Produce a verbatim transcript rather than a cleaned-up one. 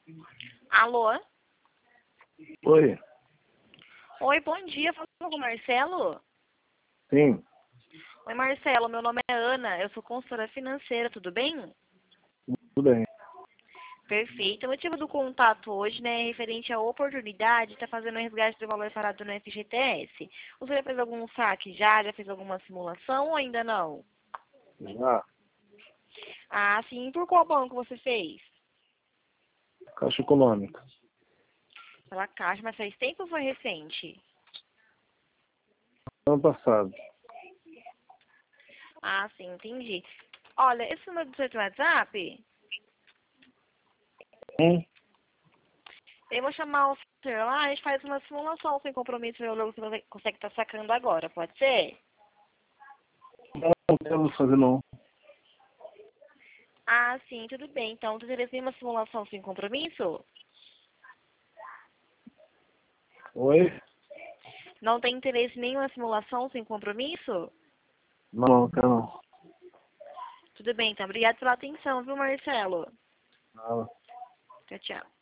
Alô? Oi. Oi, bom dia. Falando com o Marcelo? Sim. Oi, Marcelo. Meu nome é Ana. Eu sou consultora financeira. Tudo bem? Tudo bem. Perfeito. O motivo do contato hoje, né, é referente à oportunidade de estar fazendo um resgate do valor parado no F G T S. Você já fez algum saque já? Já fez alguma simulação ou ainda não? Ah, Ah, sim. Por qual banco você fez? Caixa Econômica. Pela Caixa, mas faz tempo ou foi recente? Ano passado. Ah, sim, entendi. Olha, esse número do seu WhatsApp, Hum? eu vou chamar o senhor lá, a gente faz uma simulação sem compromisso, ver o logo que você consegue estar sacando agora, pode ser? Não, não quero fazer não. Ah, sim, tudo bem. Então, você teria uma simulação sem compromisso? Oi? Não tem interesse em nenhuma simulação sem compromisso? Não, não quero não. Tudo bem, então. Obrigada pela atenção, viu, Marcelo? Nada. Tchau, tchau.